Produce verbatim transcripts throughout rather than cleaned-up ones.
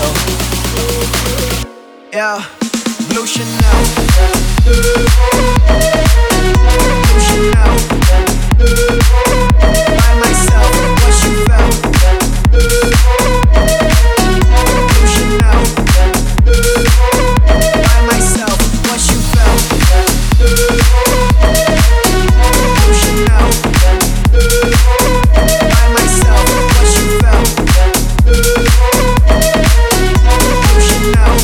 Yeah, Blue Chanel. Blue Chanel. By myself, what you felt. Blue Chanel. By myself, what you felt. Blue Chanel. By myself, what you felt. Blue Chanel.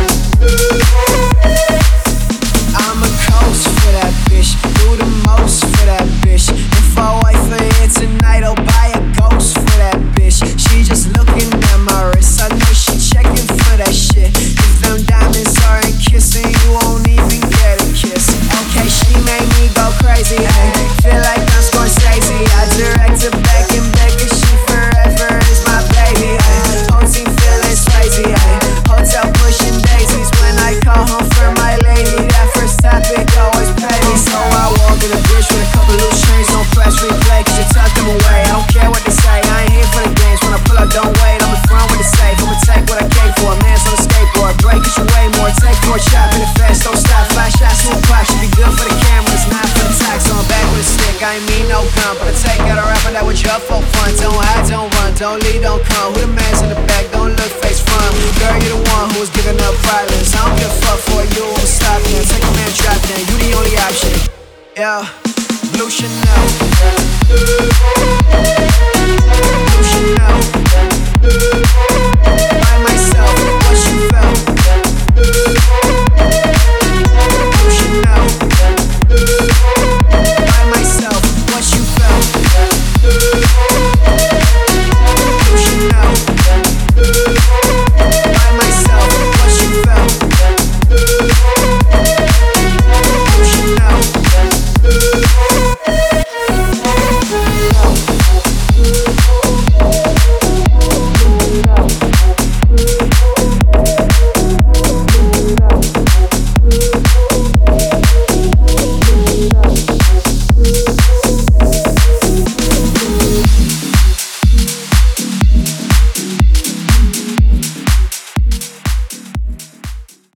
I'm a coast for that bitch, do the most for that bitch. If I wait for it tonight, I'll buy a ghost for that bitch. She just looking at my wrist, I know she checking for that shit. If them diamonds aren't kissing, you won't even get a kiss. Okay, she made me go crazy, ay. Feel like I'm Scorsese, I direct her back and back, cause she forever is my baby, ay. Whole team feeling crazy, ay. Hotel pushing daisies when I call home for my lady. That first topic always pay me. So I walk in a bitch with a couple loose strings, no press replay, cause you tuck them away. I don't care what they say, I ain't here for the games. When I pull up, don't wait, I'm in front with the safe. I'ma take what I came for, man's on a skateboard. Break cause you weigh more, take more chop in the fast, don't stop. Flash shots to a clock, should be good for the cameras, not for the tax. On back with a stick, I ain't mean no gun, but I take out a rapper that was up for fun. Don't hide, don't run, don't lead, don't come. Who the